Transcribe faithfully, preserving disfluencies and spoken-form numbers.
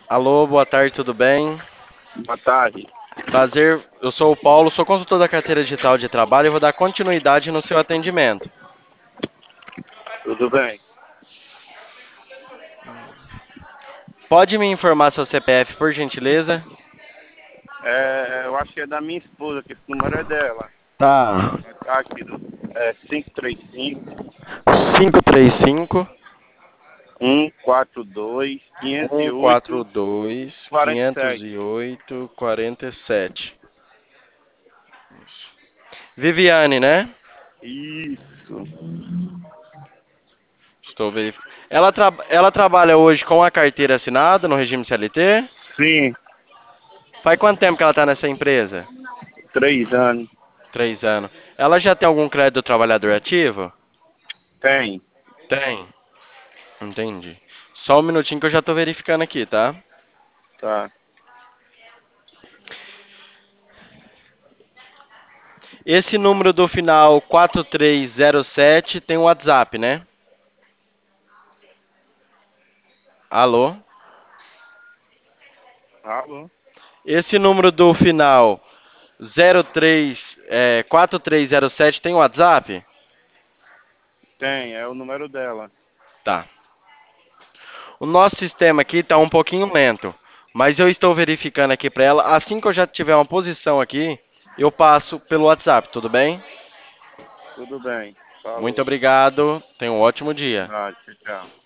Alô, boa tarde, tudo bem? Boa tarde. Prazer, eu sou o Paulo, sou consultor da carteira digital de trabalho e vou dar continuidade no seu atendimento. Tudo bem? Pode me informar seu C P F, por gentileza? É, eu acho que é da minha esposa, que esse número é dela. Tá. Tá aqui, do, é cinco três cinco, cinco três cinco, um quatro dois, um quinhentos e quatro oito, dois, quarenta e quinhentos e sete. oito, quarenta e sete. Viviane, né? Isso. Estou verificando. Ela, tra- ela trabalha hoje com a carteira assinada no regime C L T? Sim, Faz quanto tempo que ela está nessa empresa? três anos. Três anos. Ela já tem algum crédito do trabalhador ativo? Tem. Tem. Entendi. Só um minutinho que eu já tô verificando aqui, tá? Tá. Esse número do final quatro três zero sete tem um WhatsApp, né? Alô? Alô? Esse número do final zero três, é, quatro três zero sete tem um WhatsApp? Tem, é o número dela. Tá. O nosso sistema aqui tá um pouquinho lento, mas eu estou verificando aqui para ela. Assim que eu já tiver uma posição aqui, eu passo pelo WhatsApp, tudo bem? Tudo bem. Muito Falou. obrigado. Tenha um ótimo dia. Ah, tchau, tchau.